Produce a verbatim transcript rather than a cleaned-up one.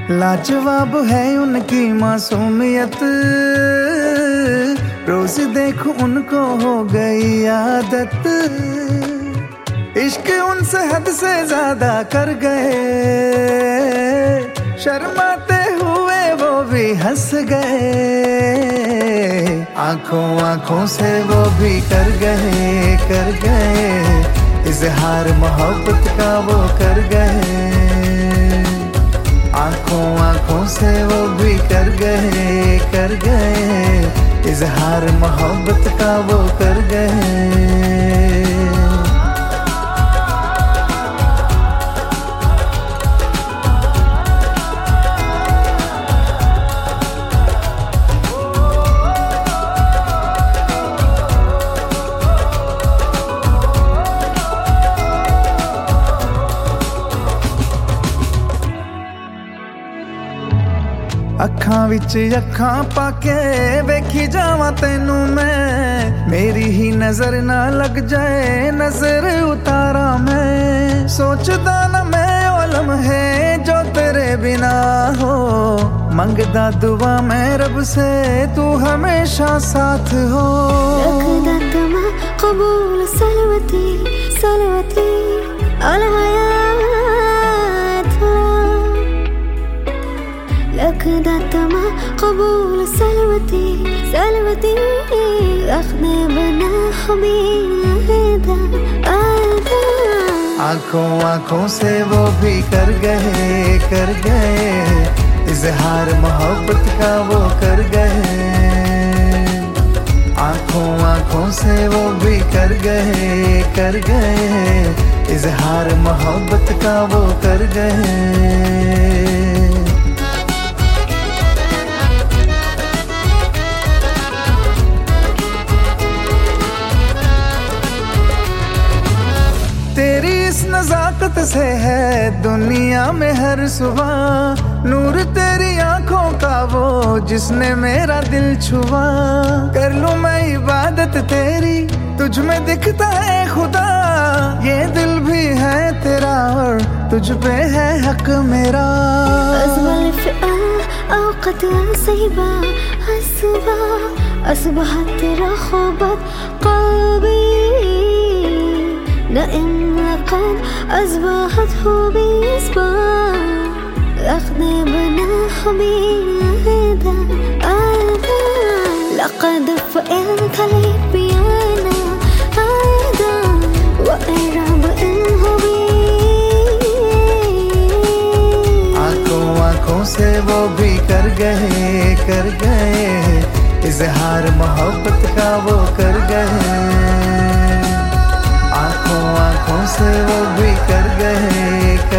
लाजवाब है उनकी मासूमियत, रोज देखूं उनको हो गई आदत। इश्क उनसे हद से ज्यादा कर गए, शर्माते हुए वो भी हंस गए। आंखों आंखों से वो भी कर गए कर गए इजहार मोहब्बत का वो कर गए। आंखों आंखों से वो भी कर गए कर गए इजहार मोहब्बत का वो कर गए। अखां विच अखां पाके वेखी जावां तैनू मैं, मेरी ही नजर ना लग जाए नजर उतारा मैं। सोचदा ना मैं ओलम है जो तेरे बिना हो, मंगदा दुआ मैं रब से तू हमेशा साथ हो। रखदा तमा कबूल सलवती सलवती अल हयात, لكدا تما قبول سلوتي سلوتي أخذ بنا حبيبي آدا। आंखों आंखों से वो भी कर गए कर गए इजहार मोहब्बत का वो कर गए। आंखों आंखों से वो भी कर गए कर गए इजहार मोहब्बत का वो कर गए। तेरी इस नजाकत से है दुनिया में हर सुबह, नूर तेरी आंखों का वो जिसने मेरा दिल छुआ। कर लूं मैं इबादत तेरी तुझ में दिखता है खुदा, ये दिल भी है तेरा और तुझ पे है हक मेरा। نائم لقد أصبحته بإصبع، أخذ بنا حبيبي آدا لقد فئلت لي بيانا آدا وإراب إنه بي। आंखों आंखों से वो भी कर गए कर गए इजहार मोहब्बत का वो कर गए। आंखों आंखों से वो भी कर गए।